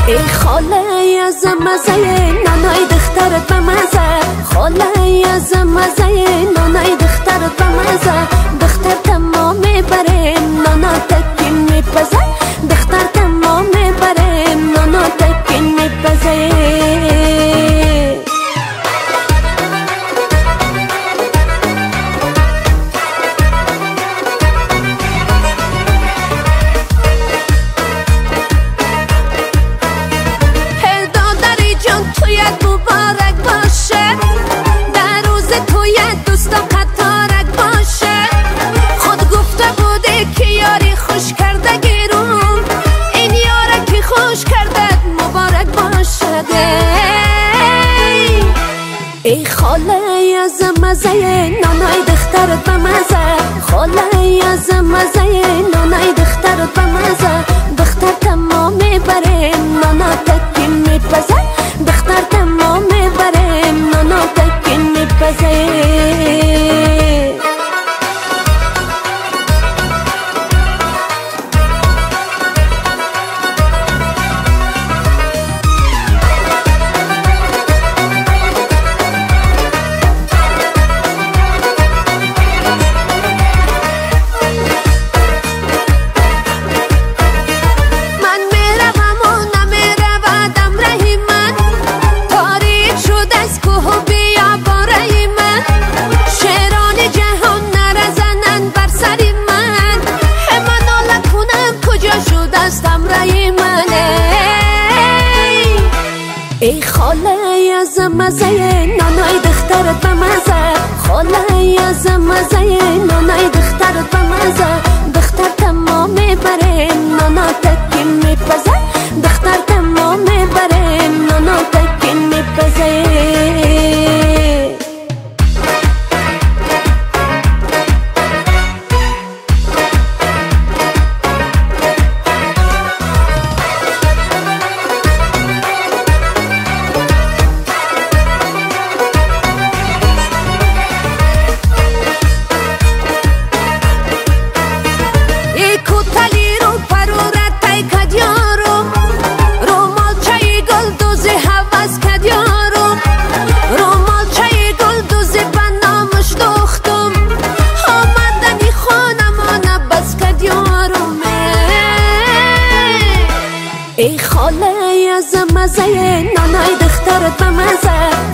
ای خاله از مزه نانای دخترت به مزه، خاله از مزه نانای دخترت به مزه. دختر تمام میبره نانا تکین میپزه، دختر تمام میبره نانا تکین میپزه. ای خاله از مزه نانای دخترت به مزه، خاله از مزه نانای دخترت به مزه. دختر تمام میبره نانا تکین میپزه، دختر تمام میبره نانا تکین میپزه. ای خاله از مزه نانای دخترت به مزه، خاله از مزه نانای دخترت به مزه. دختر تمام میبره نانا تکین میپزه، دختر تمام میبره نانا تکین میپزه. ای خاله از مزه نانای دخترت به مزه،